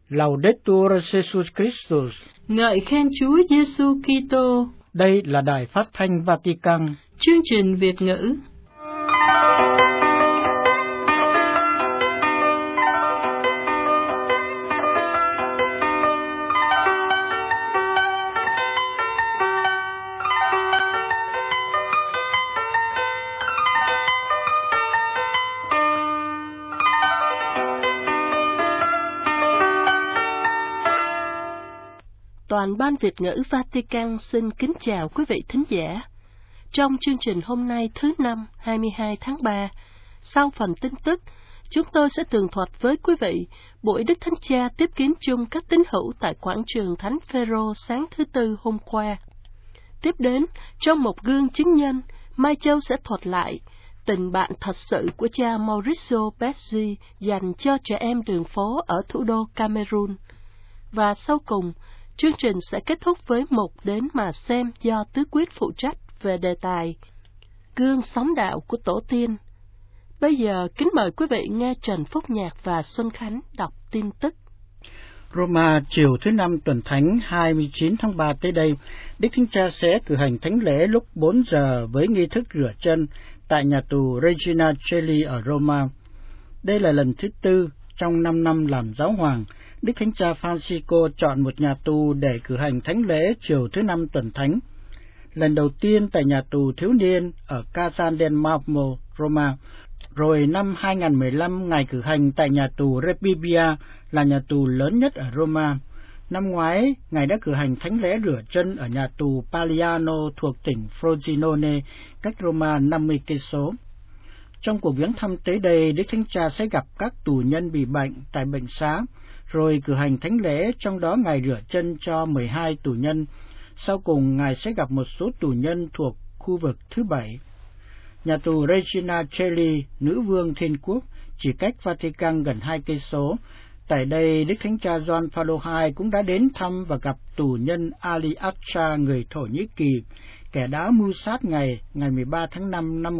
Laudetur Jesus Christus. Ngợi khen Chúa Giêsu Kitô. Đây là Đài Phát thanh Vatican. Chương trình Việt ngữ. Toàn ban Việt ngữ Vatican xin kính chào quý vị thính giả. Trong chương trình hôm nay thứ Năm 22 tháng 3, sau phần tin tức, chúng tôi sẽ tường thuật với quý vị buổi Đức Thánh Cha tiếp kiến chung các tín hữu tại quảng trường Thánh Phêrô sáng thứ Tư hôm qua. Tiếp đến, trong một gương chứng nhân, Mai Châu sẽ thuật lại tình bạn thật sự của cha Mauricio Bezzi dành cho trẻ em đường phố ở thủ đô Cameroon. Và sau cùng, chương trình sẽ kết thúc với mục Đến mà xem do Tứ Quyết phụ trách về đề tài Gương sống đạo của Tổ tiên. Bây giờ kính mời quý vị nghe Trần Phúc Nhạc và Xuân Khánh đọc tin tức. Roma, chiều thứ Năm tuần Thánh 29 tháng 3 tới đây, Đức Thánh Cha sẽ cử hành thánh lễ lúc 4 giờ với nghi thức rửa chân tại nhà tù Regina Coeli ở Roma. Đây là lần thứ tư trong 5 năm làm giáo hoàng, Đức Thánh Cha Francisco chọn một nhà tù để cử hành thánh lễ chiều thứ Năm tuần Thánh. Lần đầu tiên tại nhà tù thiếu niên ở Casal del Marmo, Roma, rồi năm 2015 Ngài cử hành tại nhà tù Rebibbia là nhà tù lớn nhất ở Roma. Năm ngoái, Ngài đã cử hành thánh lễ rửa chân ở nhà tù Paliano thuộc tỉnh Frosinone, cách Roma 50 cây số. Trong cuộc viếng thăm tới đây, Đức Thánh Cha sẽ gặp các tù nhân bị bệnh tại bệnh xá, rồi cử hành thánh lễ, trong đó Ngài rửa chân cho 12 tù nhân. Sau cùng, Ngài sẽ gặp một số tù nhân thuộc khu vực thứ 7. Nhà tù Regina Coeli, Nữ vương Thiên Quốc, chỉ cách Vatican gần 2 cây số. Tại đây, Đức Thánh Cha Gioan Phaolô II cũng đã đến thăm và gặp tù nhân Ali Akça, người Thổ Nhĩ Kỳ, kẻ đã mưu sát ngày 13 tháng 5 năm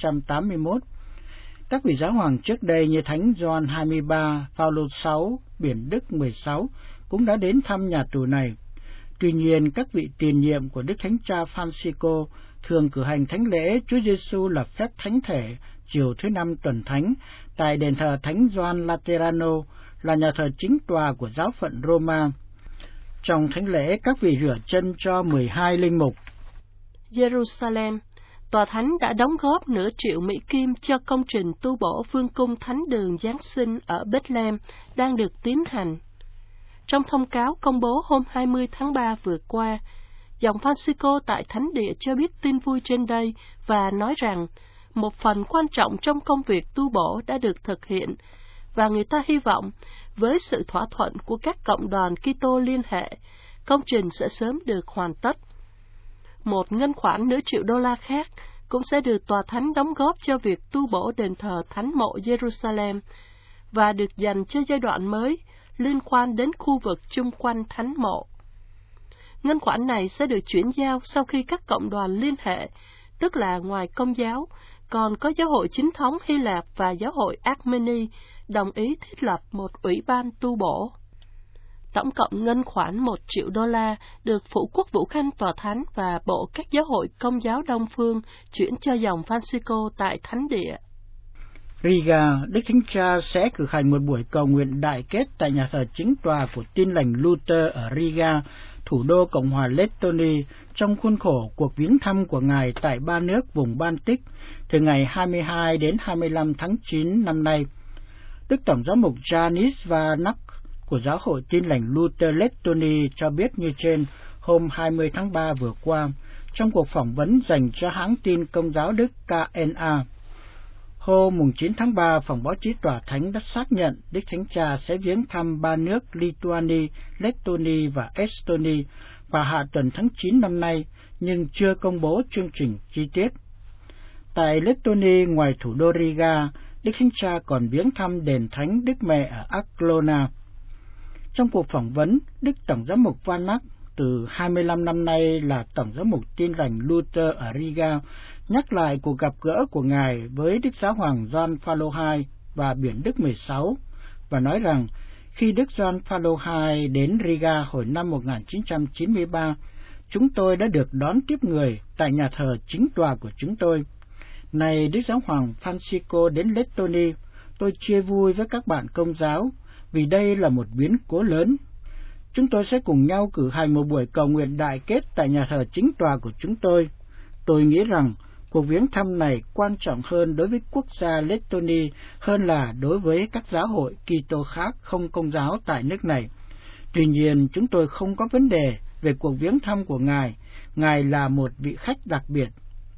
1981. Các vị giáo hoàng trước đây như Thánh Gioan 23, Phaolô VI, Biển Đức 16 cũng đã đến thăm nhà tù này. Tuy nhiên, các vị tiền nhiệm của Đức Thánh Cha Francisco thường cử hành thánh lễ Chúa Giêsu là phép thánh thể chiều thứ Năm tuần Thánh tại đền thờ Thánh Gioan Laterano, là nhà thờ chính tòa của giáo phận Roma. Trong thánh lễ, các vị rửa chân cho 12 linh mục. Jerusalem, Tòa Thánh đã đóng góp nửa triệu Mỹ Kim cho công trình tu bổ Vương cung Thánh đường Giáng sinh ở Bethlehem đang được tiến hành. Trong thông cáo công bố hôm 20 tháng 3 vừa qua, dòng Francisco tại Thánh địa cho biết tin vui trên đây và nói rằng một phần quan trọng trong công việc tu bổ đã được thực hiện và người ta hy vọng với sự thỏa thuận của các cộng đoàn Kitô liên hệ, công trình sẽ sớm được hoàn tất. Một ngân khoản nửa triệu đô la khác cũng sẽ được Tòa Thánh đóng góp cho việc tu bổ đền thờ Thánh mộ Jerusalem và được dành cho giai đoạn mới liên quan đến khu vực chung quanh Thánh mộ. Ngân khoản này sẽ được chuyển giao sau khi các cộng đoàn liên hệ, tức là ngoài Công giáo, còn có Giáo hội Chính thống Hy Lạp và Giáo hội Armeni đồng ý thiết lập một ủy ban tu bổ. Tổng cộng ngân khoản 1 triệu đô la được Phủ Quốc vụ Khanh Tòa Thánh và Bộ các giáo hội Công giáo Đông Phương chuyển cho dòng Francisco tại Thánh địa. Riga, Đức Thánh Cha sẽ cử hành một buổi cầu nguyện đại kết tại nhà thờ chính tòa của Tin lành Luther ở Riga, thủ đô Cộng hòa Lettonia, trong khuôn khổ cuộc viếng thăm của Ngài tại ba nước vùng Baltic từ ngày 22 đến 25 tháng 9 năm nay. Đức Tổng giám mục Janis Vanak của Giáo hội Tin lành Luther Lettonia cho biết như trên hôm 20 tháng 3 vừa qua, trong cuộc phỏng vấn dành cho hãng tin Công giáo Đức KNA. Hôm 9 tháng 3, phòng báo chí Tòa Thánh đã xác nhận Đức Thánh Cha sẽ viếng thăm ba nước Lithuania, Lettonia và Estonia vào hạ tuần tháng 9 năm nay, nhưng chưa công bố chương trình chi tiết. Tại Lettonia, ngoài thủ đô Riga, Đức Thánh Cha còn viếng thăm đền Thánh Đức Mẹ ở Aklona. Trong cuộc phỏng vấn, Đức Tổng giám mục Vanak, từ 25 năm nay là Tổng giám mục Tin lành Luther ở Riga, nhắc lại cuộc gặp gỡ của Ngài với Đức Giáo hoàng Gioan Phaolô II và Biển Đức 16 và nói rằng Khi Đức Gioan Phaolô II đến Riga hồi năm 1993, chúng tôi đã được đón tiếp người tại nhà thờ chính tòa của chúng tôi. Này Đức Giáo hoàng Francisco đến Letonia, tôi chia vui với các bạn Công giáo vì đây là một biến cố lớn. Chúng tôi sẽ cùng nhau cử hành một buổi cầu nguyện đại kết tại nhà thờ chính tòa của chúng tôi. Tôi nghĩ rằng cuộc viếng thăm này quan trọng hơn đối với quốc gia Letonia hơn là đối với các giáo hội Kitô khác không Công giáo tại nước này. Tuy nhiên, chúng tôi không có vấn đề về cuộc viếng thăm của Ngài. Ngài là một vị khách đặc biệt.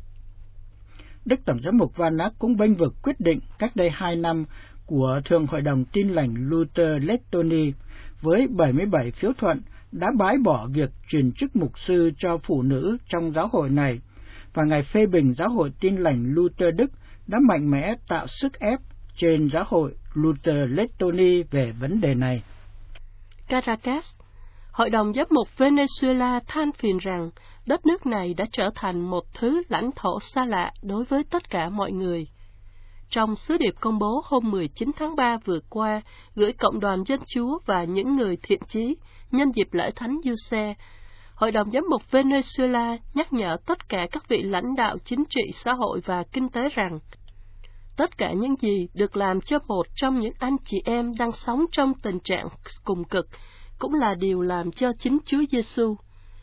Đức Tổng giám mục Vanak cũng bênh vực quyết định cách đây 2 năm của Thượng Hội đồng Tin lành Luther Letonia với 77 phiếu thuận đã bãi bỏ việc truyền chức mục sư cho phụ nữ trong giáo hội này, và Ngài phê bình giáo hội Tin lành Luther Đức đã mạnh mẽ tạo sức ép trên giáo hội Luther Letonia về vấn đề này. Caracas, Hội đồng giám mục Venezuela than phiền rằng đất nước này đã trở thành một thứ lãnh thổ xa lạ đối với tất cả mọi người. Trong sứ điệp công bố hôm 19 tháng 3 vừa qua, gửi Cộng đoàn Dân Chúa và những người thiện chí nhân dịp lễ Thánh Giuse, Hội đồng giám mục Venezuela nhắc nhở tất cả các vị lãnh đạo chính trị, xã hội và kinh tế rằng tất cả những gì được làm cho một trong những anh chị em đang sống trong tình trạng cùng cực cũng là điều làm cho chính Chúa Giêsu.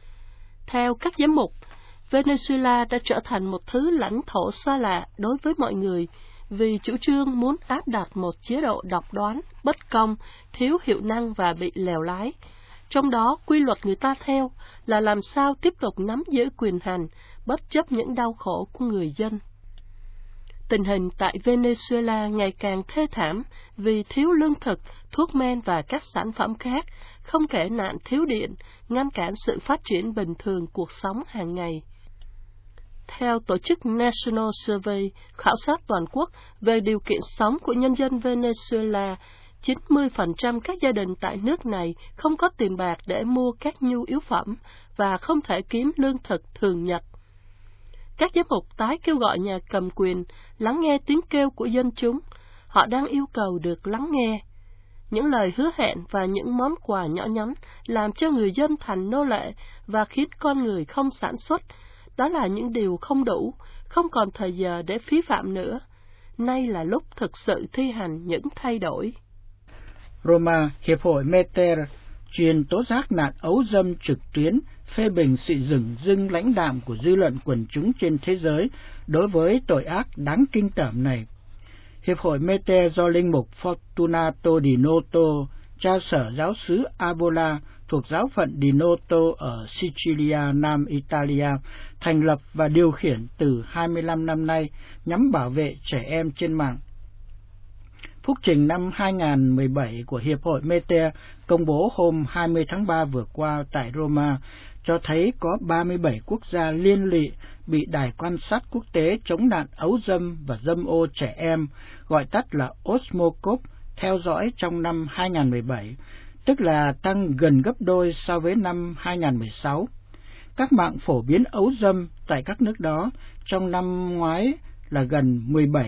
Theo các giám mục, Venezuela đã trở thành một thứ lãnh thổ xa lạ đối với mọi người vì chủ trương muốn áp đặt một chế độ độc đoán, bất công, thiếu hiệu năng và bị lèo lái. Trong đó, quy luật người ta theo là làm sao tiếp tục nắm giữ quyền hành, bất chấp những đau khổ của người dân. Tình hình tại Venezuela ngày càng thê thảm vì thiếu lương thực, thuốc men và các sản phẩm khác, không kể nạn thiếu điện, ngăn cản sự phát triển bình thường cuộc sống hàng ngày. Theo tổ chức National Survey, khảo sát toàn quốc về điều kiện sống của nhân dân Venezuela, 90% các gia đình tại nước này không có tiền bạc để mua các nhu yếu phẩm và không thể kiếm lương thực thường nhật. Các giám mục tái kêu gọi nhà cầm quyền lắng nghe tiếng kêu của dân chúng. Họ đang yêu cầu được lắng nghe. Những lời hứa hẹn và những món quà nhỏ nhắn làm cho người dân thành nô lệ và khiến con người không sản xuất. Đó là những điều không đủ, không còn thời giờ để phí phạm nữa. Nay là lúc thực sự thi hành những thay đổi. Roma, Hiệp hội Meter, chuyên tố giác nạn ấu dâm trực tuyến, phê bình sự dửng dưng lãnh đạm của dư luận quần chúng trên thế giới đối với tội ác đáng kinh tởm này. Hiệp hội Meter do linh mục Fortunato Di Noto, cha sở giáo xứ Avola thuộc giáo phận Di Noto ở Sicilia, Nam Italia, thành lập và điều khiển từ 25 năm nay nhằm bảo vệ trẻ em trên mạng. Phúc trình năm 2017 của Hiệp hội Meter công bố hôm 20 tháng 3 vừa qua tại Roma cho thấy có 37 quốc gia liên lụy bị Đài quan sát quốc tế chống nạn ấu dâm và dâm ô trẻ em, gọi tắt là Osmocop, theo dõi trong năm 2017, tức là tăng gần gấp đôi so với năm 2016. Các mạng phổ biến ấu dâm tại các nước đó trong năm ngoái là gần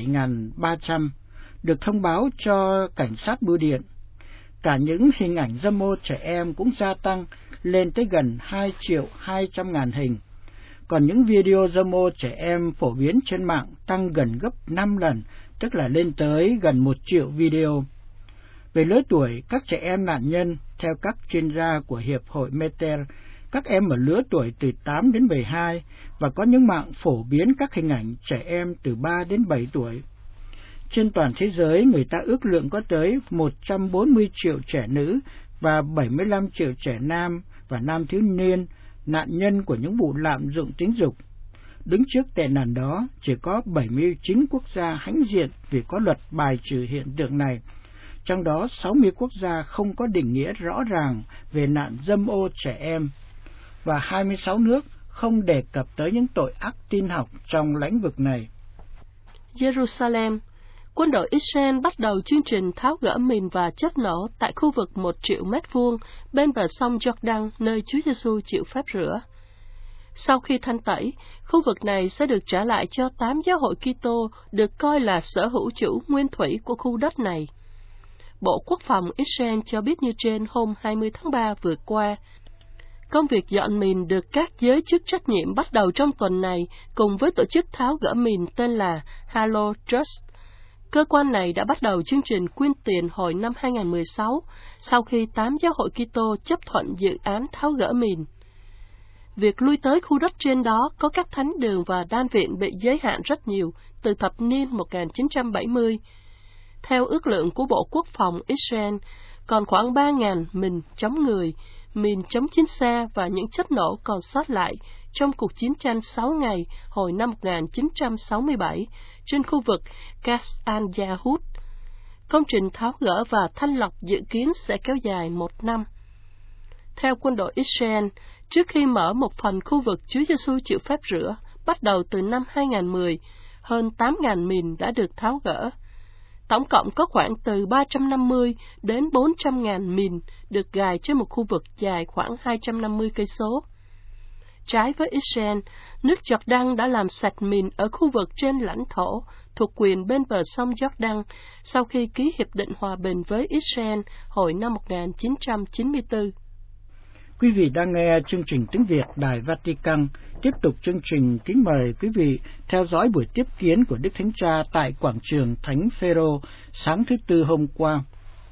17.300, được thông báo cho cảnh sát bưu điện. Cả những hình ảnh dâm ô trẻ em cũng gia tăng lên tới gần 2.200.000 hình. Còn những video dâm ô trẻ em phổ biến trên mạng tăng gần gấp 5 lần, tức là lên tới gần 1 triệu video. Về lứa tuổi các trẻ em nạn nhân, theo các chuyên gia của Hiệp hội Meter, các em ở lứa tuổi từ 8 đến 12 và có những mạng phổ biến các hình ảnh trẻ em từ 3 đến 7 tuổi. Trên toàn thế giới, người ta ước lượng có tới 140 triệu trẻ nữ và 75 triệu trẻ nam và nam thiếu niên nạn nhân của những vụ lạm dụng tính dục. Đứng trước tệ nạn đó, chỉ có 79 quốc gia hãnh diện vì có luật bài trừ hiện tượng này. Trong đó, 60 quốc gia không có định nghĩa rõ ràng về nạn dâm ô trẻ em, và 26 nước không đề cập tới những tội ác tin học trong lĩnh vực này. Jerusalem, quân đội Israel bắt đầu chương trình tháo gỡ mìn và chất nổ tại khu vực 1 triệu mét vuông bên bờ sông Jordan, nơi Chúa Giêsu chịu phép rửa. Sau khi thanh tẩy, khu vực này sẽ được trả lại cho 8 giáo hội Kitô được coi là sở hữu chủ nguyên thủy của khu đất này. Bộ Quốc phòng Israel cho biết như trên hôm 20 tháng 3 vừa qua. Công việc dọn mìn được các giới chức trách nhiệm bắt đầu trong tuần này cùng với tổ chức tháo gỡ mìn tên là Halo Trust. Cơ quan này đã bắt đầu chương trình quyên tiền hồi năm 2016 sau khi 8 giáo hội Kitô chấp thuận dự án tháo gỡ mìn. Việc lui tới khu đất trên đó có các thánh đường và đan viện bị giới hạn rất nhiều từ thập niên 1970. Theo ước lượng của Bộ Quốc phòng Israel, còn khoảng 3.000 mìn chống người, mìn chống chiến xa và những chất nổ còn sót lại trong cuộc chiến tranh 6 ngày hồi năm 1967 trên khu vực Qas al-Yahud. Công trình tháo gỡ và thanh lọc dự kiến sẽ kéo dài 1 năm. Theo quân đội Israel, trước khi mở một phần khu vực Chúa Giêsu chịu phép rửa, bắt đầu từ năm 2010, hơn 8.000 mìn đã được tháo gỡ. Tổng cộng có khoảng từ 350 đến 400.000 mìn được gài trên một khu vực dài khoảng 250 cây số. Trái với Israel, nước Jordan đã làm sạch mìn ở khu vực trên lãnh thổ thuộc quyền bên bờ sông Jordan sau khi ký hiệp định hòa bình với Israel hồi năm 1994. Quý vị đang nghe chương trình tiếng Việt Đài Vatican. Tiếp tục chương trình, kính mời quý vị theo dõi buổi tiếp kiến của Đức Thánh Cha tại quảng trường Thánh Phêrô sáng thứ Tư hôm qua.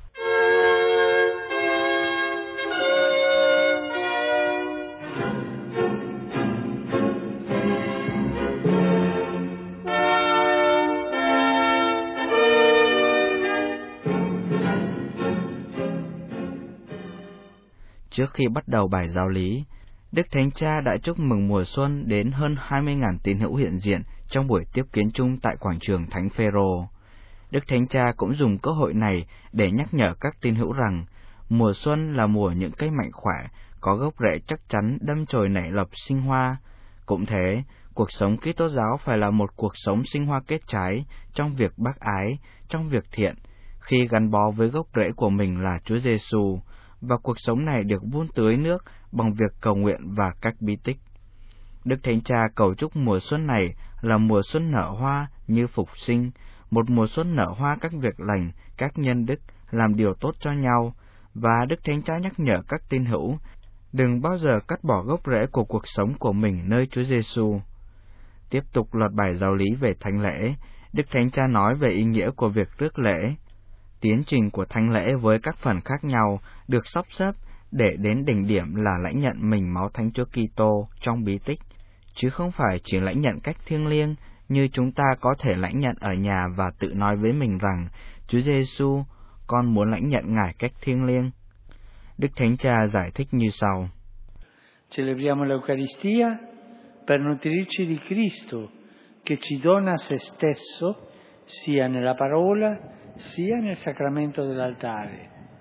Trước khi bắt đầu bài giáo lý, Đức Thánh Cha đã chúc mừng mùa xuân đến hơn 20.000 tín hữu hiện diện trong buổi tiếp kiến chung tại quảng trường Thánh Phêrô. Đức Thánh Cha cũng dùng cơ hội này để nhắc nhở các tín hữu rằng mùa xuân là mùa những cây mạnh khỏe, có gốc rễ chắc chắn đâm chồi nảy lộc sinh hoa. Cũng thế, cuộc sống Kitô giáo phải là một cuộc sống sinh hoa kết trái trong việc bác ái, trong việc thiện, khi gắn bó với gốc rễ của mình là Chúa Giêsu. Và cuộc sống này được vun tưới nước bằng việc cầu nguyện và các bí tích. Đức Thánh Cha cầu chúc mùa xuân này là mùa xuân nở hoa như phục sinh, một mùa xuân nở hoa các việc lành, các nhân đức, làm điều tốt cho nhau, và Đức Thánh Cha nhắc nhở các tín hữu đừng bao giờ cắt bỏ gốc rễ của cuộc sống của mình nơi Chúa Giêsu. Tiếp tục loạt bài giáo lý về thánh lễ, Đức Thánh Cha nói về ý nghĩa của việc rước lễ. Tiến trình của thánh lễ với các phần khác nhau được sắp xếp để đến đỉnh điểm là lãnh nhận mình máu Thánh Chúa Kitô trong bí tích, chứ không phải chỉ lãnh nhận cách thiêng liêng như chúng ta có thể lãnh nhận ở nhà và tự nói với mình rằng Chúa Giêsu, con muốn lãnh nhận Ngài cách thiêng liêng. Đức Thánh Cha giải thích như sau: Celebriamo l'Eucaristia per nutrirci di Cristo che ci dona se stesso sia nella parola sia nel sacramento dell'altare,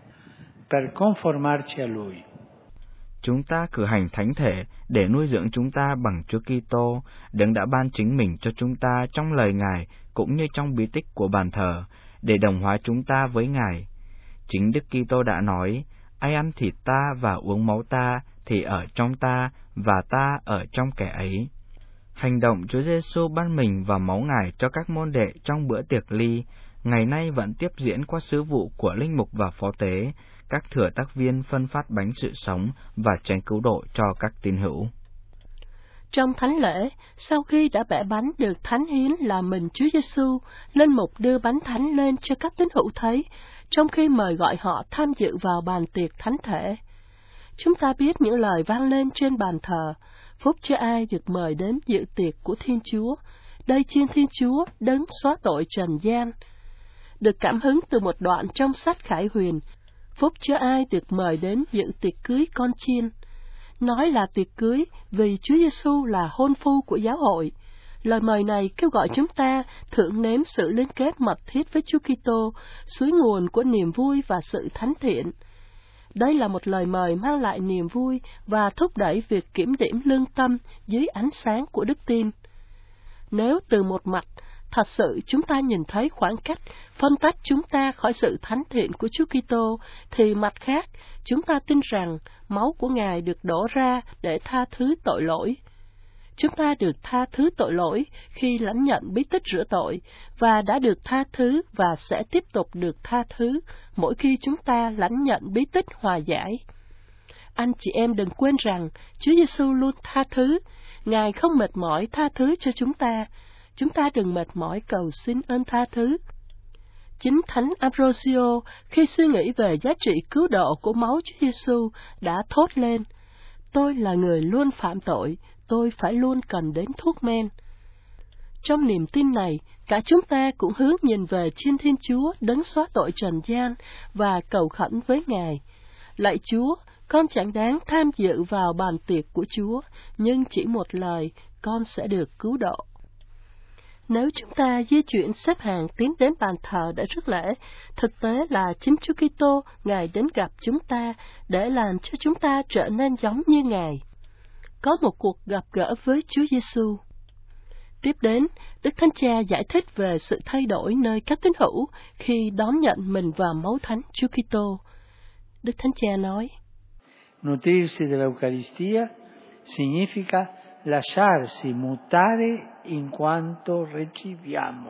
per conformarci a Lui. Chúng ta cử hành thánh thể để nuôi dưỡng chúng ta bằng Chúa Kitô, Đấng đã ban chính mình cho chúng ta trong lời Ngài cũng như trong bí tích của bàn thờ, để đồng hóa chúng ta với Ngài. Chính Đức Kitô đã nói: ai ăn thịt ta và uống máu ta thì ở trong ta và ta ở trong kẻ ấy. Hành động Chúa Giêsu ban mình và máu Ngài cho các môn đệ trong bữa tiệc ly ngày nay vẫn tiếp diễn qua sứ vụ của linh mục và phó tế, các thừa tác viên phân phát bánh sự sống và chén cứu độ cho các tín hữu. Trong thánh lễ, sau khi đã bẻ bánh được thánh hiến là mình Chúa Giêsu, linh mục đưa bánh thánh lên cho các tín hữu thấy, trong khi mời gọi họ tham dự vào bàn tiệc thánh thể. Chúng ta biết những lời vang lên trên bàn thờ: phúc cho ai được mời đến dự tiệc của Thiên Chúa, đây chiên Thiên Chúa đấng xóa tội trần gian. Được cảm hứng từ một đoạn trong sách Khải Huyền: phúc cho ai được mời đến dự tiệc cưới con chiên. Nói là tiệc cưới vì Chúa Giêsu là hôn phu của giáo hội. Lời mời này kêu gọi chúng ta thưởng nếm sự liên kết mật thiết với Chúa Kitô, suối nguồn của niềm vui và sự thánh thiện. Đây là một lời mời mang lại niềm vui và thúc đẩy việc kiểm điểm lương tâm dưới ánh sáng của đức tin. Nếu từ một mặt, thật sự chúng ta nhìn thấy khoảng cách phân tách chúng ta khỏi sự thánh thiện của Chúa Kitô, thì mặt khác, chúng ta tin rằng máu của Ngài được đổ ra để tha thứ tội lỗi. chúng ta được tha thứ tội lỗi khi lãnh nhận bí tích rửa tội, và đã được tha thứ và sẽ tiếp tục được tha thứ mỗi khi chúng ta lãnh nhận bí tích hòa giải. Anh chị em đừng quên rằng Chúa Giêsu luôn tha thứ. Ngài không mệt mỏi tha thứ cho chúng ta. Chúng ta đừng mệt mỏi cầu xin ơn tha thứ. Chính Thánh Ambrosio, khi suy nghĩ về giá trị cứu độ của máu Chúa Giêsu, đã thốt lên: "Tôi là người luôn phạm tội, tôi phải luôn cần đến thuốc men." Trong niềm tin này, cả chúng ta cũng hướng nhìn về trên Thiên Chúa đấng xóa tội trần gian và cầu khẩn với Ngài: "Lạy Chúa, con chẳng đáng tham dự vào bàn tiệc của Chúa, nhưng chỉ một lời, con sẽ được cứu độ." Nếu chúng ta di chuyển xếp hàng tiến đến bàn thờ để rước lễ, thực tế là chính Chúa Kitô, Ngài đến gặp chúng ta để làm cho chúng ta trở nên giống như Ngài. Có một cuộc gặp gỡ với Chúa Giêsu. Tiếp đến, Đức Thánh Cha giải thích về sự thay đổi nơi các tín hữu khi đón nhận mình vào máu thánh Chúa Kitô. Đức Thánh Cha nói: Nutrirsi dell'Eucaristia significa lasciarsi mutare in quanto riceviamo.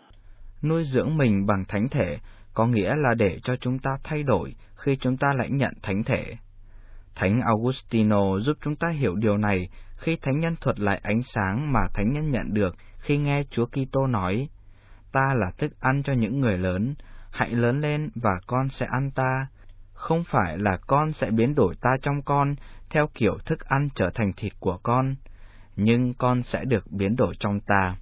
Nuôi dưỡng mình bằng thánh thể có nghĩa là để cho chúng ta thay đổi khi chúng ta lãnh nhận thánh thể. Thánh Augustino giúp chúng ta hiểu điều này khi thánh nhân thuật lại ánh sáng mà thánh nhân nhận được khi nghe Chúa Kitô nói: "Ta là thức ăn cho những người lớn, hãy lớn lên và con sẽ ăn ta. Không phải là con sẽ biến đổi ta trong con theo kiểu thức ăn trở thành thịt của con, nhưng con sẽ được biến đổi trong ta."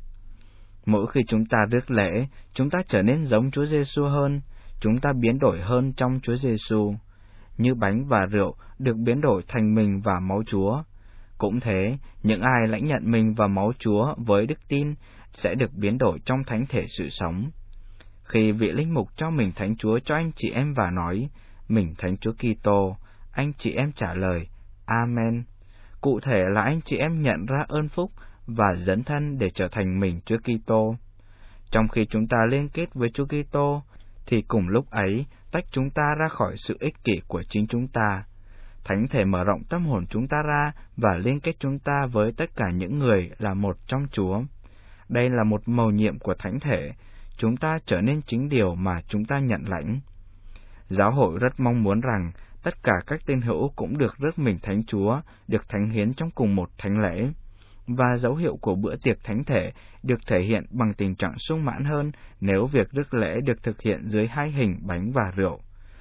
Mỗi khi chúng ta rước lễ, chúng ta trở nên giống Chúa Giêsu hơn, chúng ta biến đổi hơn trong Chúa Giêsu, như bánh và rượu được biến đổi thành mình và máu Chúa. Cũng thế, những ai lãnh nhận mình và máu Chúa với đức tin sẽ được biến đổi trong thánh thể sự sống. Khi vị linh mục cho mình thánh Chúa cho anh chị em và nói: "Mình thánh Chúa Kitô", anh chị em trả lời: "Amen." Cụ thể là anh chị em nhận ra ơn phúc và dấn thân để trở thành mình Chúa Kitô. Trong khi chúng ta liên kết với Chúa Kitô, thì cùng lúc ấy tách chúng ta ra khỏi sự ích kỷ của chính chúng ta. Thánh thể mở rộng tâm hồn chúng ta ra và liên kết chúng ta với tất cả những người là một trong Chúa. Đây là một mầu nhiệm của thánh thể, chúng ta trở nên chính điều mà chúng ta nhận lãnh. Giáo hội rất mong muốn rằng tất cả các tín hữu cũng được rước mình thánh Chúa, được thánh hiến trong cùng một thánh lễ. Và dấu hiệu của bữa tiệc thánh thể được thể hiện bằng tình trạng sung mãn hơn nếu việc rước lễ được thực hiện dưới hai hình bánh và rượu.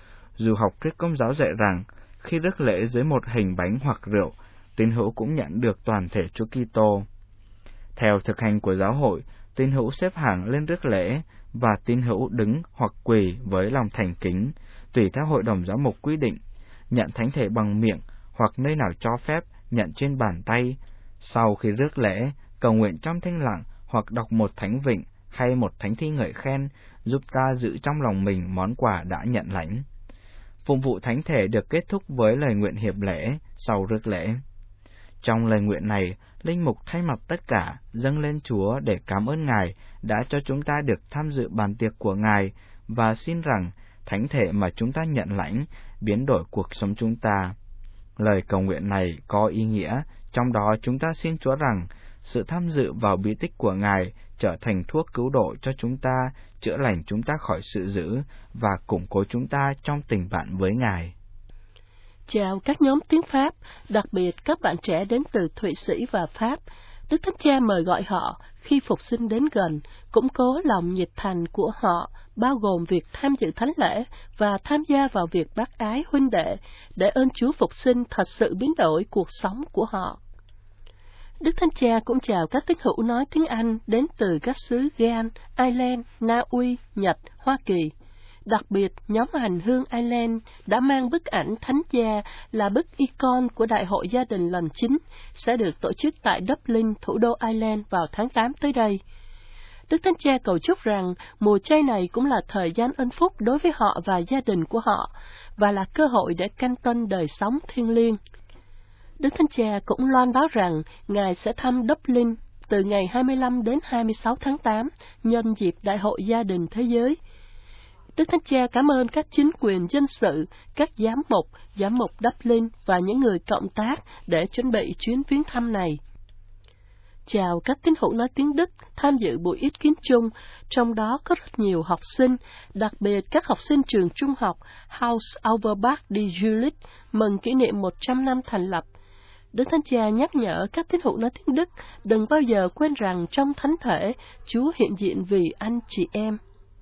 Dù học thuyết Công giáo dạy rằng khi rước lễ dưới một hình bánh hoặc rượu, tín hữu cũng nhận được toàn thể Chúa Kitô. Theo thực hành của giáo hội, tín hữu xếp hàng lên rước lễ và tín hữu đứng hoặc quỳ với lòng thành kính, tùy theo hội đồng giám mục quy định, nhận thánh thể bằng miệng hoặc nơi nào cho phép nhận trên bàn tay. Sau khi rước lễ, cầu nguyện trong thinh lặng hoặc đọc một thánh vịnh hay một thánh thi ngợi khen, giúp ta giữ trong lòng mình món quà đã nhận lãnh. Phụng vụ thánh thể được kết thúc với lời nguyện hiệp lễ sau rước lễ. Trong lời nguyện này, linh mục thay mặt tất cả dâng lên Chúa để cảm ơn Ngài đã cho chúng ta được tham dự bàn tiệc của Ngài và xin rằng thánh thể mà chúng ta nhận lãnh biến đổi cuộc sống chúng ta. Lời cầu nguyện này có ý nghĩa, trong đó chúng ta xin Chúa rằng sự tham dự vào bí tích của Ngài trở thành thuốc cứu độ cho chúng ta, chữa lành chúng ta khỏi sự dữ và củng cố chúng ta trong tình bạn với Ngài. Chào các nhóm tiếng Pháp, đặc biệt các bạn trẻ đến từ Thụy Sĩ và Pháp. Đức Thánh Cha mời gọi họ khi phục sinh đến gần, củng cố lòng nhiệt thành của họ, bao gồm việc tham dự thánh lễ và tham gia vào việc bác ái huynh đệ, để ơn Chúa phục sinh thật sự biến đổi cuộc sống của họ. Đức Thánh Cha cũng chào các tín hữu nói tiếng Anh đến từ các xứ Gan, Ireland, Na Uy, Nhật, Hoa Kỳ. Đặc biệt, nhóm hành hương Ireland đã mang bức ảnh thánh gia là bức icon của Đại hội Gia đình lần 9 sẽ được tổ chức tại Dublin, thủ đô Ireland vào tháng 8 tới đây. Đức Thánh Cha cầu chúc rằng mùa chay này cũng là thời gian ân phúc đối với họ và gia đình của họ, và là cơ hội để canh tân đời sống thiêng liêng. Đức Thánh Cha cũng loan báo rằng Ngài sẽ thăm Dublin từ ngày 25 đến 26 tháng 8 nhân dịp Đại hội Gia đình Thế giới. Đức Thánh Cha cảm ơn các chính quyền dân sự, các giám mục Dublin và những người cộng tác để chuẩn bị chuyến viếng thăm này. chào các tín hữu nói tiếng Đức tham dự buổi ý kiến chung, trong đó có rất nhiều học sinh, đặc biệt các học sinh trường trung học Haus Auerbach die Jülich mừng kỷ niệm 100 năm thành lập. Đức Thánh Cha nhắc nhở các tín hữu nói tiếng Đức đừng bao giờ quên rằng trong thánh thể, Chúa hiện diện vì anh chị em.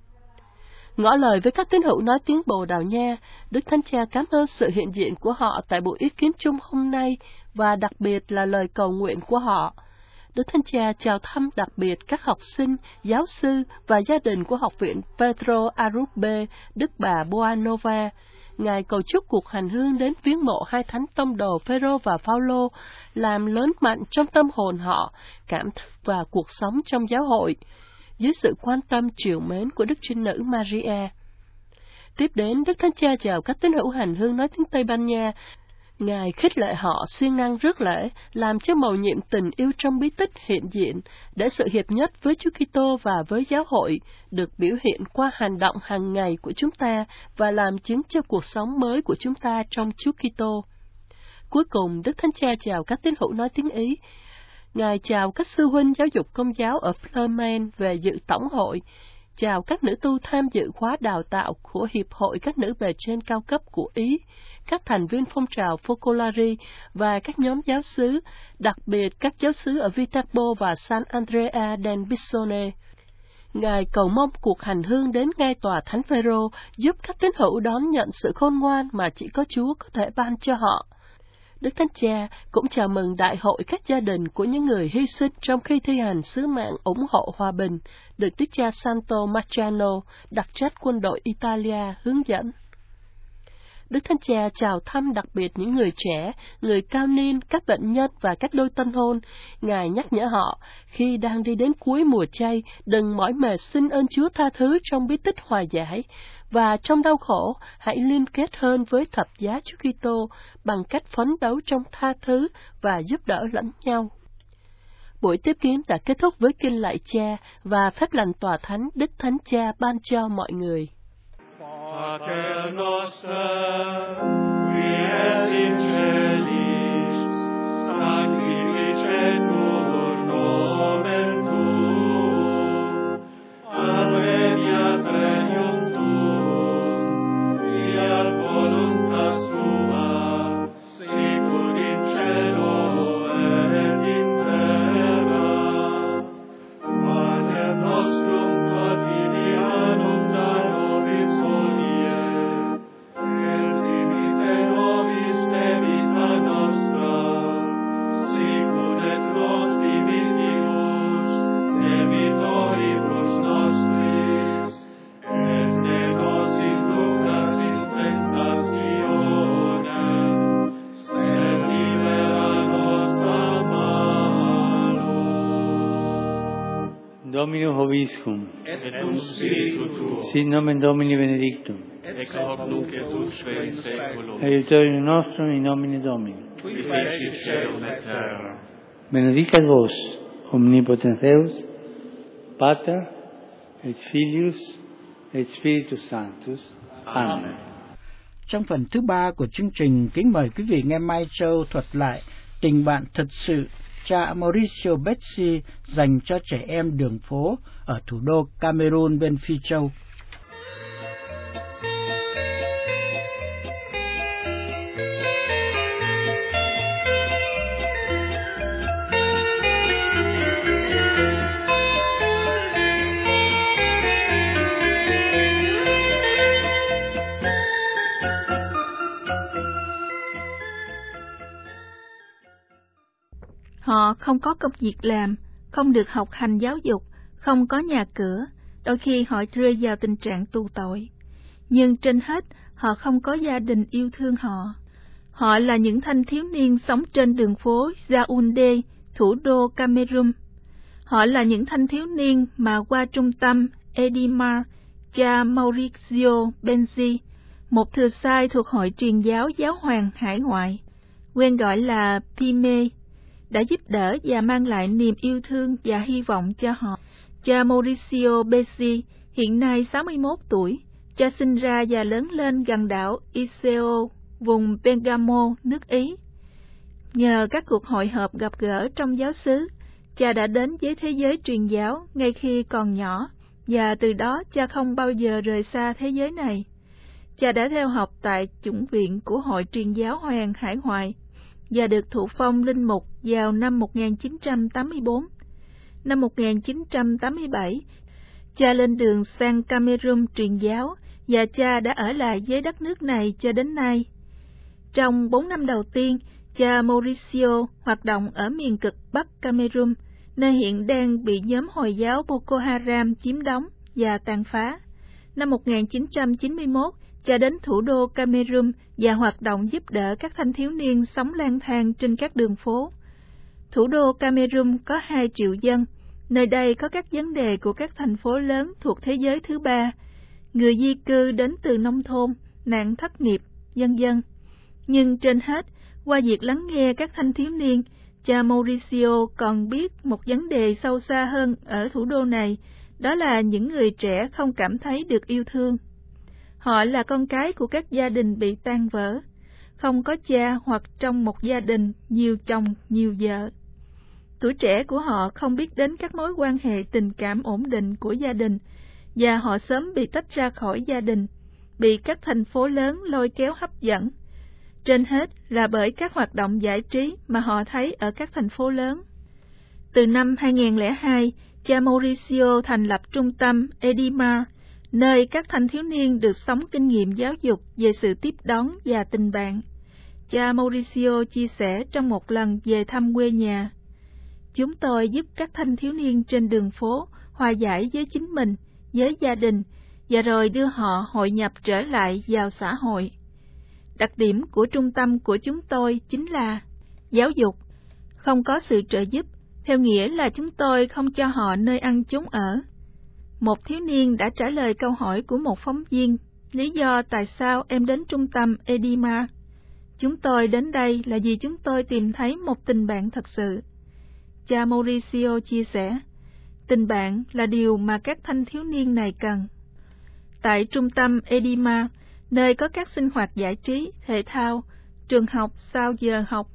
Ngỏ lời với các tín hữu nói tiếng Bồ Đào Nha, Đức Thánh Cha cảm ơn sự hiện diện của họ tại buổi ý kiến chung hôm nay và đặc biệt là lời cầu nguyện của họ. Đức Thánh Cha chào thăm đặc biệt các học sinh, giáo sư và gia đình của Học viện Pedro Arrupe, Đức Bà Boanova. Ngài cầu chúc cuộc hành hương đến viếng mộ hai thánh tông đồ Phêrô và Phaolô làm lớn mạnh trong tâm hồn họ, cảm thức và cuộc sống trong giáo hội, dưới sự quan tâm trìu mến của Đức Trinh Nữ Maria. Tiếp đến, Đức Thánh Cha chào các tín hữu hành hương nói tiếng Tây Ban Nha. Ngài khích lệ họ siêng năng rước lễ, làm cho mầu nhiệm tình yêu trong bí tích hiện diện, để sự hiệp nhất với Chúa Kitô và với giáo hội được biểu hiện qua hành động hàng ngày của chúng ta và làm chứng cho cuộc sống mới của chúng ta trong Chúa Kitô. Cuối cùng, Đức Thánh Cha chào các tín hữu nói tiếng Ý. Ngài chào các sư huynh giáo dục Công giáo ở Flermen về dự tổng hội, chào các nữ tu tham dự khóa đào tạo của Hiệp hội các nữ bề trên cao cấp của Ý, các thành viên phong trào Focolari và các nhóm giáo xứ, đặc biệt các giáo xứ ở Viterbo và San Andrea del Bisone. Ngài cầu mong cuộc hành hương đến ngay tòa Thánh Phêrô giúp các tín hữu đón nhận sự khôn ngoan mà chỉ có Chúa có thể ban cho họ. Đức Thánh Cha cũng chào mừng đại hội các gia đình của những người hy sinh trong khi thi hành sứ mạng ủng hộ hòa bình, được Đức cha Santo Marciano, đặc trách quân đội Italia, hướng dẫn. Đức Thánh Cha chào thăm đặc biệt những người trẻ, người cao niên, các bệnh nhân và các đôi tân hôn. Ngài nhắc nhở họ, khi đang đi đến cuối mùa chay, đừng mỏi mệt xin ơn Chúa tha thứ trong bí tích hòa giải, và trong đau khổ, hãy liên kết hơn với thập giá Chúa Kitô bằng cách phấn đấu trong tha thứ và giúp đỡ lẫn nhau. Buổi tiếp kiến đã kết thúc với kinh lạy Cha và phép lành tòa thánh Đức Thánh Cha ban cho mọi người. Pater noster, qui es in celis, sanctificetur nomen tuum, adveniat regnum tuum, fiat voluntas tua, sicut in cielo et in terra. Pater nostrum quotidianum da nobis hodie, et dimitte nobis debita nostra, sicut et nos dimittimus debitoribus nostris, et ne nos inducas in tentationem, sed libera nos a malo. Dominus vobiscum. Et cum spiritu tuo, Sit nomen Domini benedictum. ex hoc nunc et usque in saeculum, Aiutorium nostrum in nomine Domini. qui fecit caelum et terra. Benedicat vos, omnipotens Deus, Pater, et Filius, et Spiritus Sanctus. Amen. Trong phần thứ 3 của chương trình, kính mời quý vị nghe Mai Châu thuật lại tình bạn thật sự cha Mauricio Betsy dành cho trẻ em đường phố ở thủ đô Cameroon bên Phi Châu. Họ không có công việc làm, không được học hành giáo dục, không có nhà cửa, đôi khi họ rơi vào tình trạng tù tội. Nhưng trên hết, họ không có gia đình yêu thương họ. Họ là những thanh thiếu niên sống trên đường phố Yaoundé, thủ đô Cameroon. Họ là những thanh thiếu niên mà qua trung tâm Edimar, cha Mauricio Benzi, một thừa sai thuộc hội truyền giáo giáo hoàng hải ngoại, quen gọi là Pime, đã giúp đỡ và mang lại niềm yêu thương và hy vọng cho họ. Cha Mauricio Benzi hiện nay 61 tuổi, cha sinh ra và lớn lên gần đảo Iseo, vùng Bergamo, nước Ý. Nhờ các cuộc hội họp gặp gỡ trong giáo xứ, cha đã đến với thế giới truyền giáo ngay khi còn nhỏ, và từ đó cha không bao giờ rời xa thế giới này. Cha đã theo học tại chủng viện của Hội Truyền giáo Hoa Hàn hải ngoại và được thụ phong linh mục vào năm 1984. Năm 1987, cha lên đường sang Cameroon truyền giáo và cha đã ở lại với đất nước này cho đến nay. Trong 4 năm đầu tiên, cha Mauricio hoạt động ở miền cực Bắc Cameroon, nơi hiện đang bị nhóm Hồi giáo Boko Haram chiếm đóng và tàn phá. Năm 1991, cha đến thủ đô Cameroon và hoạt động giúp đỡ các thanh thiếu niên sống lang thang trên các đường phố. Thủ đô Cameroon có 2 triệu dân. Nơi đây có các vấn đề của các thành phố lớn thuộc thế giới thứ ba, người di cư đến từ nông thôn, nạn thất nghiệp, vân vân. Nhưng trên hết, qua việc lắng nghe các thanh thiếu niên, cha Mauricio còn biết một vấn đề sâu xa hơn ở thủ đô này, đó là những người trẻ không cảm thấy được yêu thương. Họ là con cái của các gia đình bị tan vỡ, không có cha hoặc trong một gia đình nhiều chồng, nhiều vợ. Tuổi trẻ của họ không biết đến các mối quan hệ tình cảm ổn định của gia đình, và họ sớm bị tách ra khỏi gia đình, bị các thành phố lớn lôi kéo hấp dẫn. Trên hết là bởi các hoạt động giải trí mà họ thấy ở các thành phố lớn. Từ năm 2002, cha Mauricio thành lập trung tâm Edimar, nơi các thanh thiếu niên được sống kinh nghiệm giáo dục về sự tiếp đón và tình bạn. Cha Mauricio chia sẻ trong một lần về thăm quê nhà: "Chúng tôi giúp các thanh thiếu niên trên đường phố hòa giải với chính mình, với gia đình, và rồi đưa họ hội nhập trở lại vào xã hội. Đặc điểm của trung tâm của chúng tôi chính là giáo dục. Không có sự trợ giúp, theo nghĩa là chúng tôi không cho họ nơi ăn chốn ở." Một thiếu niên đã trả lời câu hỏi của một phóng viên: "Lý do tại sao em đến trung tâm Edimar?" "Chúng tôi đến đây là vì chúng tôi tìm thấy một tình bạn thật sự." Cha Mauricio chia sẻ, tình bạn là điều mà các thanh thiếu niên này cần. Tại trung tâm Edimar, nơi có các sinh hoạt giải trí, thể thao, trường học sau giờ học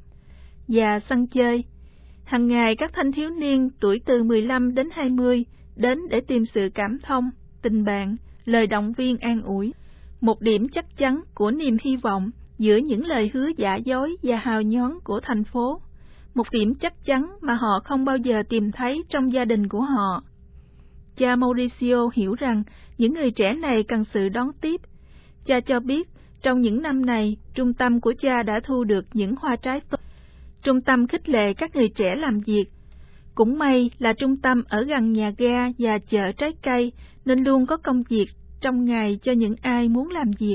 và sân chơi, hàng ngày các thanh thiếu niên tuổi từ 15 đến 20 đến để tìm sự cảm thông, tình bạn, lời động viên an ủi, một điểm chắc chắn của niềm hy vọng giữa những lời hứa giả dối và hào nhoáng của thành phố, một điểm chắc chắn mà họ không bao giờ tìm thấy trong gia đình của họ. Cha Mauricio hiểu rằng những người trẻ này cần sự đón tiếp. Cha cho biết, trong những năm này, trung tâm của cha đã thu được những hoa trái tốt. Trung tâm khích lệ các người trẻ làm việc. Cũng may là trung tâm ở gần nhà ga và chợ trái cây, nên luôn có công việc trong ngày cho những ai muốn làm việc.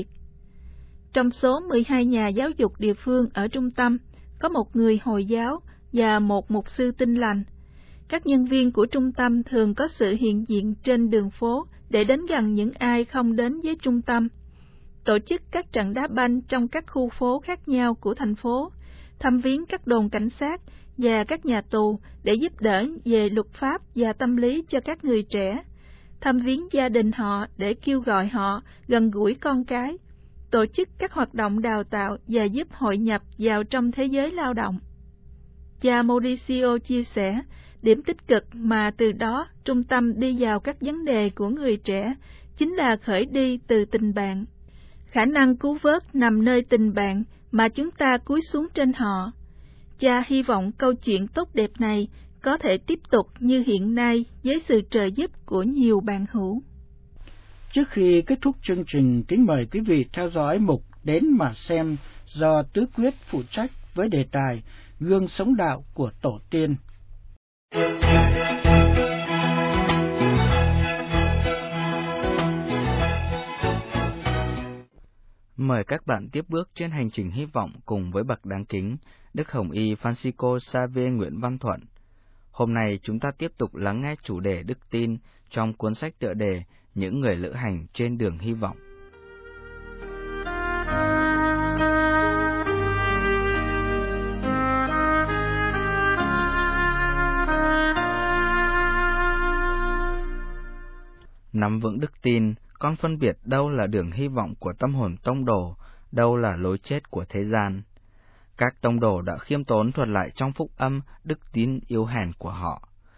Trong số 12 nhà giáo dục địa phương ở trung tâm, có một người Hồi giáo và một mục sư Tin lành. Các nhân viên của trung tâm thường có sự hiện diện trên đường phố để đến gần những ai không đến với trung tâm, tổ chức các trận đá banh trong các khu phố khác nhau của thành phố, thăm viếng các đồn cảnh sát và các nhà tù để giúp đỡ về luật pháp và tâm lý cho các người trẻ, thăm viếng gia đình họ để kêu gọi họ gần gũi con cái, tổ chức các hoạt động đào tạo và giúp hội nhập vào trong thế giới lao động. Cha Mauricio chia sẻ, điểm tích cực mà từ đó trung tâm đi vào các vấn đề của người trẻ chính là khởi đi từ tình bạn. Khả năng cứu vớt nằm nơi tình bạn mà chúng ta cúi xuống trên họ. Cha hy vọng câu chuyện tốt đẹp này có thể tiếp tục như hiện nay với sự trợ giúp của nhiều bạn hữu. Trước khi kết thúc chương trình, kính mời quý vị theo dõi mục Đến mà xem do Tứ Quyết phụ trách với đề tài Gương sống đạo của Tổ tiên. Mời các bạn tiếp bước trên hành trình hy vọng cùng với bậc đáng kính Đức Hồng Y Francisco Xavier Nguyễn Văn Thuận. Hôm nay chúng ta tiếp tục lắng nghe chủ đề đức tin trong cuốn sách tựa đề Những người lữ hành trên đường hy vọng. Nắm vững đức tin, con phân biệt đâu là đường hy vọng của tâm hồn tông đồ, đâu là lối chết của thế gian. Các tông đồ đã khiêm tốn thuật lại trong phúc âm đức tin yếu hèn của họ.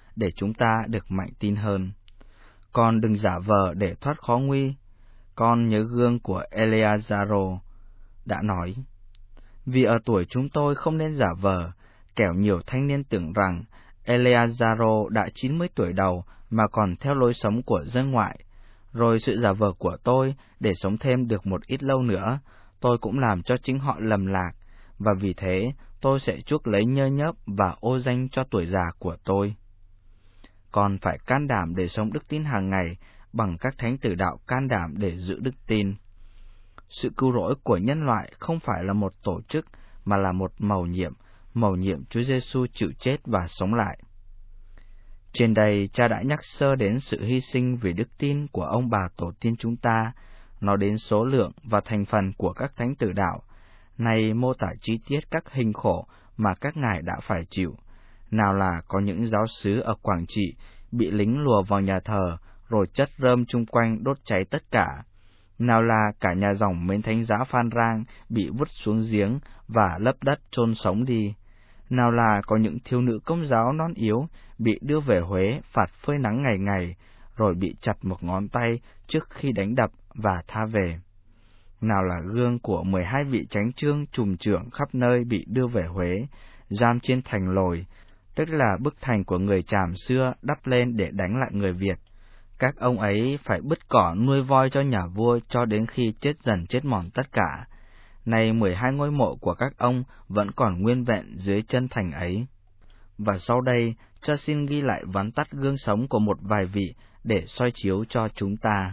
để chúng ta được mạnh tin hơn. Con đừng giả vờ để thoát khó nguy. Con nhớ gương của Eleazaro đã nói, vì ở tuổi chúng tôi không nên giả vờ, kẻo nhiều thanh niên tưởng rằng Eleazaro đã 90 tuổi đầu mà còn theo lối sống của dân ngoại. Rồi sự giả vờ của tôi để sống thêm được một ít lâu nữa, tôi cũng làm cho chính họ lầm lạc, và vì thế tôi sẽ chuốc lấy nhơ nhớp và ô danh cho tuổi già của tôi. Còn phải can đảm để sống đức tin hàng ngày bằng các thánh tử đạo can đảm để giữ đức tin. Sự cứu rỗi của nhân loại không phải là một tổ chức mà là một mầu nhiệm Chúa Giêsu chịu chết và sống lại. Trên đây, cha đã nhắc sơ đến sự hy sinh vì đức tin của ông bà tổ tiên chúng ta, nói đến số lượng và thành phần của các thánh tử đạo, này mô tả chi tiết các hình khổ mà các ngài đã phải chịu. Nào là có những giáo xứ ở Quảng Trị bị lính lùa vào nhà thờ, rồi chất rơm chung quanh đốt cháy tất cả. Nào là cả nhà dòng Mến Thánh Giá Phan Rang bị vứt xuống giếng và lấp đất chôn sống đi. Nào là có những thiếu nữ công giáo non yếu bị đưa về Huế phạt phơi nắng ngày ngày, rồi bị chặt một ngón tay trước khi đánh đập và tha về. Nào là gương của 12 vị chánh chương trùm trưởng khắp nơi bị đưa về Huế, giam trên thành Lồi, tức là bức thành của người Tràm xưa đắp lên để đánh lại người Việt. Các ông ấy phải bứt cỏ nuôi voi cho nhà vua cho đến khi chết dần chết mòn tất cả. Nay 12 ngôi mộ của các ông vẫn còn nguyên vẹn dưới chân thành ấy. Và sau đây, cha xin ghi lại vắn tắt gương sống của một vài vị để soi chiếu cho chúng ta.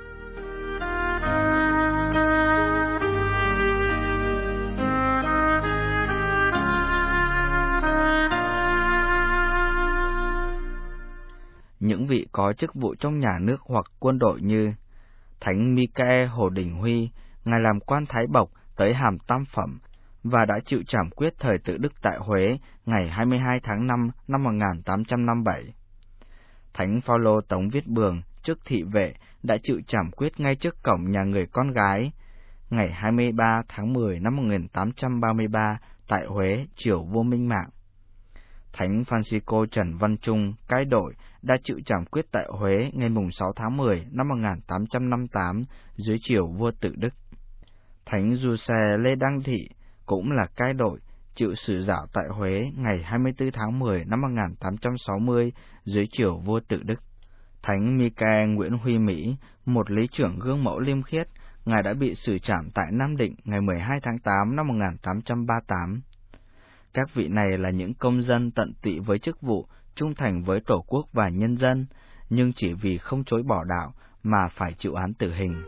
Những vị có chức vụ trong nhà nước hoặc quân đội như Thánh Michael Hồ Đình Huy, ngài làm quan thái bộc tới hàm tam phẩm và đã chịu trảm quyết thời tự Đức tại Huế ngày 22 tháng 5 năm 1857. Thánh Phaolô Tống Viết Bường, chức thị vệ, đã chịu trảm quyết ngay trước cổng nhà người con gái ngày 23 tháng 10 năm 1833 tại Huế, triều vua Minh Mạng. Thánh Francisco Trần Văn Trung, cai đội, đã chịu trảm quyết tại Huế ngày 6 tháng 10 năm 1858 dưới triều vua Tự Đức. Thánh Giuse Lê Đăng Thị cũng là cai đội, chịu xử giảo tại Huế ngày 24 tháng 10 năm 1860 dưới triều vua Tự Đức. Thánh Michael Nguyễn Huy Mỹ, một lý trưởng gương mẫu liêm khiết, ngài đã bị xử trảm tại Nam Định ngày 12 tháng 8 năm 1838. Các vị này là những công dân tận tụy với chức vụ, trung thành với Tổ quốc và nhân dân, nhưng chỉ vì không chối bỏ đạo mà phải chịu án tử hình.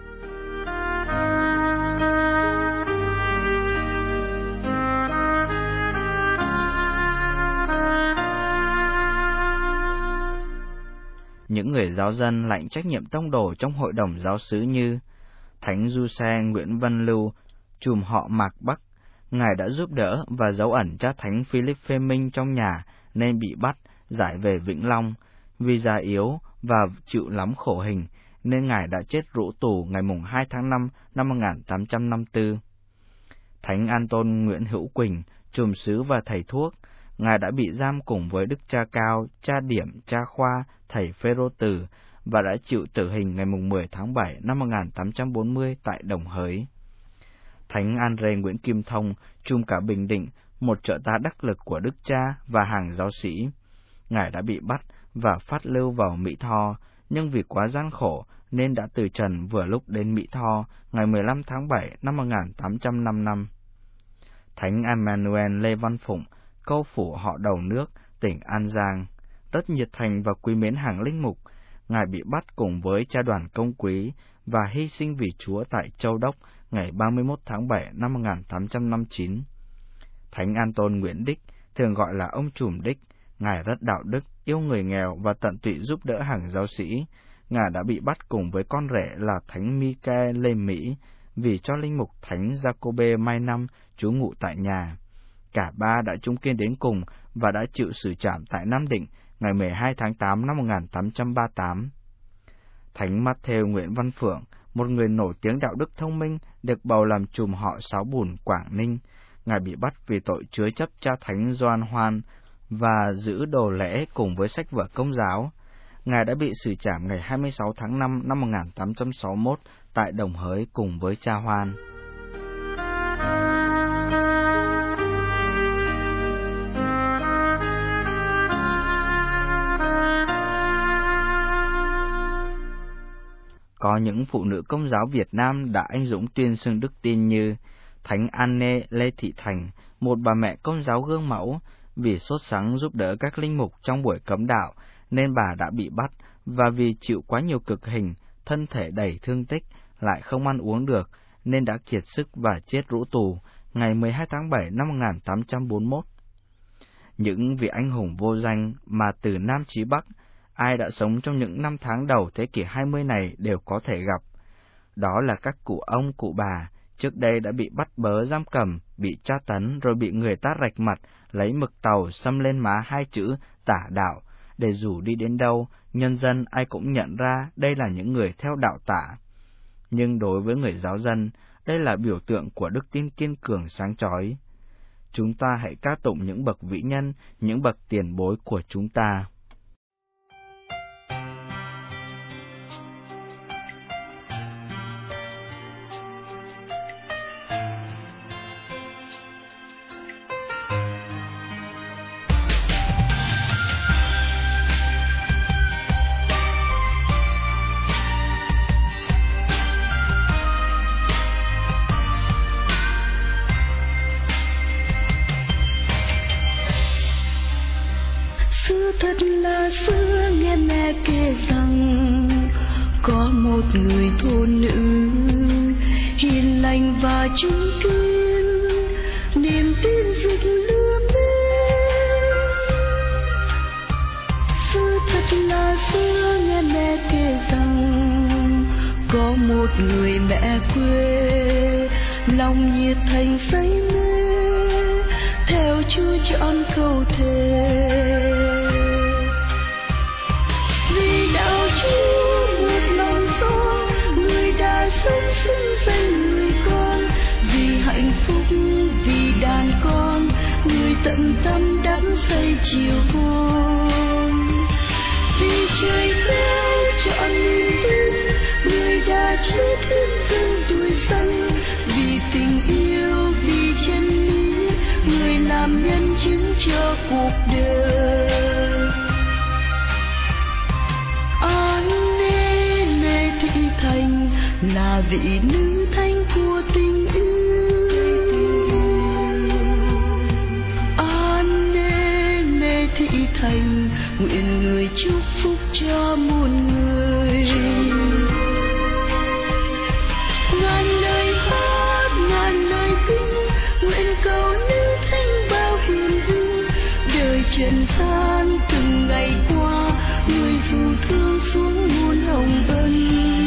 Những người giáo dân lãnh trách nhiệm tông đồ trong hội đồng giáo xứ như Thánh Giuse Nguyễn Văn Lưu, trùm họ Mạc Bắc, ngài đã giúp đỡ và giấu ẩn cha Thánh Philip Phê Minh trong nhà nên bị bắt, giải về Vĩnh Long. Vì già yếu và chịu lắm khổ hình nên ngài đã chết rũ tù ngày 2 tháng 5 năm 1854. Thánh An Tôn Nguyễn Hữu Quỳnh, trùm sứ và thầy thuốc, ngài đã bị giam cùng với Đức Cha Cao, Cha Điểm, Cha Khoa, thầy Phêrô Từ và đã chịu tử hình ngày 10 tháng 7 năm 1840 tại Đồng Hới. Thánh An Rê Nguyễn Kim Thông, trùm cả Bình Định, một trợ tá đắc lực của Đức Cha và hàng giáo sĩ, ngài đã bị bắt và phát lưu vào Mỹ Tho, nhưng vì quá gian khổ nên đã từ trần vừa lúc đến Mỹ Tho ngày 15 tháng 7 năm 1855. Thánh Emmanuel Lê Văn Phụng, câu phủ họ Đầu Nước, tỉnh An Giang, rất nhiệt thành và quý mến hàng linh mục, ngài bị bắt cùng với cha Đoàn Công Quý và hy sinh vì Chúa tại Châu Đốc ngày 31 tháng 7 năm 1859. Thánh An Tôn Nguyễn Đích, thường gọi là ông Trùm Đích, ngài rất đạo đức, yêu người nghèo và tận tụy giúp đỡ hàng giáo sĩ. Ngài đã bị bắt cùng với con rể là Thánh Michael Lê Mỹ vì cho linh mục Thánh Giacôbê Mai Năm trú ngụ tại nhà. Cả ba đã chung kiên đến cùng và đã chịu xử trảm tại Nam Định ngày 12 tháng 8 năm 1838. Thánh Matthew Nguyễn Văn Phượng, một người nổi tiếng đạo đức thông minh, được bầu làm trùm họ Sáo Bùn, Quảng Ninh. Ngài bị bắt vì tội chứa chấp cha Thánh Gioan Hoan và giữ đồ lễ cùng với sách vở Công giáo. Ngài đã bị xử trảm ngày 26 tháng 5 năm 1861 tại Đồng Hới cùng với cha Hoan. Có những phụ nữ Công giáo Việt Nam đã anh dũng tuyên xưng đức tin như Thánh Anne Lê Thị Thành, một bà mẹ Công giáo gương mẫu. Vì sốt sắng giúp đỡ các linh mục trong buổi cấm đạo nên bà đã bị bắt, và vì chịu quá nhiều cực hình, thân thể đầy thương tích, lại không ăn uống được nên đã kiệt sức và chết rũ tù ngày 12 tháng 7 năm 1841. Những vị anh hùng vô danh mà từ Nam chí Bắc, ai đã sống trong những năm tháng đầu thế kỷ 20 này đều có thể gặp. Đó là các cụ ông, cụ bà, trước đây đã bị bắt bớ giam cầm, bị tra tấn rồi bị người ta rạch mặt, lấy mực tàu xăm lên má hai chữ tả đạo, để dù đi đến đâu, nhân dân ai cũng nhận ra đây là những người theo đạo Tả. Nhưng đối với người giáo dân, đây là biểu tượng của đức tin kiên cường sáng chói. Chúng ta hãy ca tụng những bậc vĩ nhân, những bậc tiền bối của chúng ta. Thật là xưa nghe mẹ kể rằng có một người thôn nữ hiền lành và trung kiên, niềm tin rực lửa bên. Xưa thật là xưa nghe mẹ kể rằng có một người mẹ quê lòng nhiệt thành say mê, theo Chúa chọn câu thề. Xưng danh người con vì hạnh phúc, vì đàn con, người tận tâm đắm say chiều hôn. Vì trời cao chọn niềm tin, người đã chết hiến dâng tuổi xanh. Vì tình yêu, vì chân lý, người làm nhân chứng cho cuộc đời. Anne Lê Thị Thành là vị nữ thánh của tình yêu. Anne Lê Thị Thành nguyện người chúc phúc cho muôn người. Ngàn lời hát, ngàn lời kinh, nguyện cầu nữ thánh bao hiền vinh. Đời trần gian từng ngày qua, người dù thương xuống muôn hồng ân.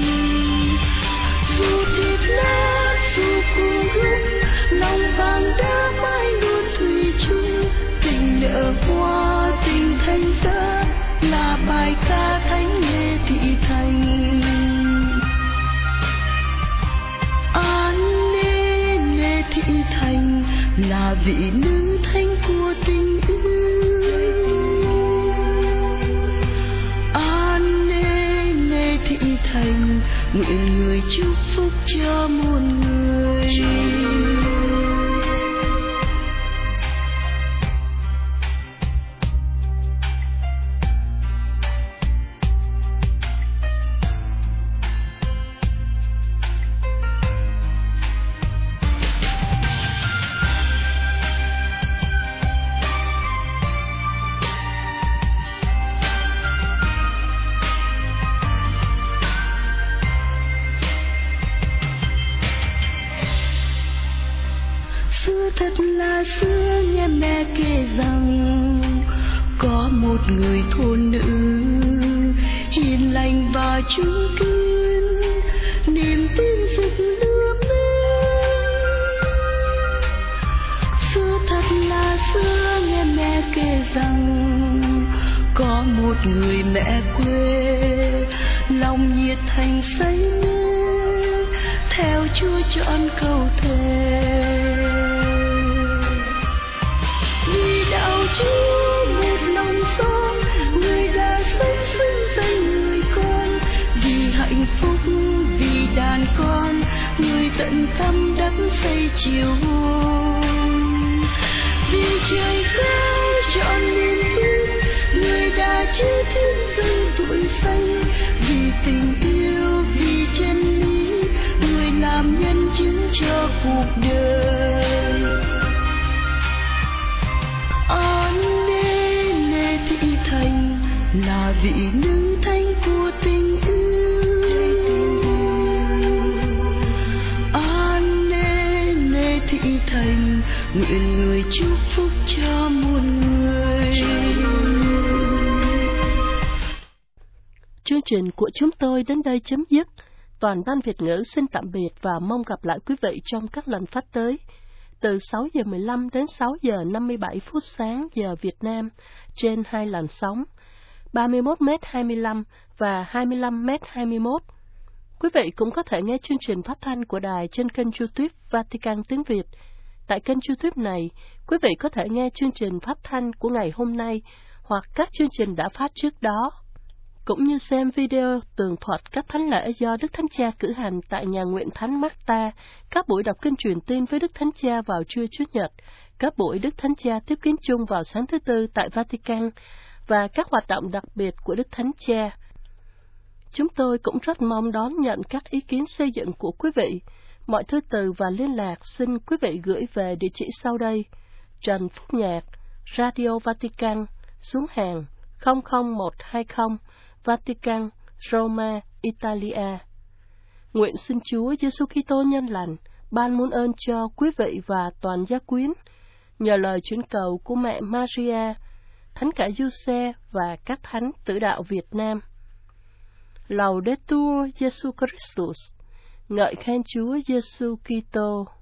Dù thịt nát, dù cùng gốc, lòng vàng đã mãi luôn thủy chung. Tình nở hoa, tình thanh giá là bài ca Thánh Lê Thị Thành. Anne Lê Thị Thành là vị nữ thánh của tình yêu. Anne Lê Thị Thành nguyện người chúc phúc cho muôn người. Thật là xưa nghe mẹ kể rằng có một người thôn nữ hiền lành và trung kiên, niềm tin rực lửa bên. Xưa thật là xưa nghe mẹ kể rằng có một người mẹ quê lòng nhiệt thành say mê, theo Chúa chọn câu thề. Vì đạo Chúa tâm đắp xây chiều hôn. Vì trời cao chọn niềm vui, người đã chưa thiên dâng tuổi xanh. Vì tình yêu, vì chân lý, người làm nhân chứng cho cuộc đời. Anne Thị Thành là vị nữ thánh của tình yêu. Anne Thị Thành nguyện người chúc phúc cho muôn người. Chương trình của chúng tôi đến đây chấm dứt. Toàn ban Việt ngữ xin tạm biệt và mong gặp lại quý vị trong các lần phát tới. Từ 6 giờ 15 đến 6 giờ 57 phút sáng giờ Việt Nam trên 2 làn sóng 31m25 và 25m21. Quý vị cũng có thể nghe chương trình phát thanh của đài trên kênh YouTube Vatican tiếng Việt. Tại kênh YouTube này, quý vị có thể nghe chương trình phát thanh của ngày hôm nay hoặc các chương trình đã phát trước đó, cũng như xem video tường thuật các thánh lễ do Đức Thánh Cha cử hành tại nhà nguyện Thánh Marta, các buổi đọc kinh truyền tin với Đức Thánh Cha vào trưa Chủ nhật, các buổi Đức Thánh Cha tiếp kiến chung vào sáng thứ Tư tại Vatican và các hoạt động đặc biệt của Đức Thánh Cha. Chúng tôi cũng rất mong đón nhận các ý kiến xây dựng của quý vị. Mọi thư từ và liên lạc xin quý vị gửi về địa chỉ sau đây: Trần Phúc Nhạc, Radio Vatican, số hàng 00120, Vatican, Roma, Italia. Nguyện xin Chúa Giêsu Kitô nhân lành ban muôn ơn cho quý vị và toàn gia quyến, nhờ lời chuyển cầu của mẹ Maria, Thánh cả Giuse và các thánh tử đạo Việt Nam. Laudetur Jesu Christus, ngợi khen Chúa Giêsu Kitô.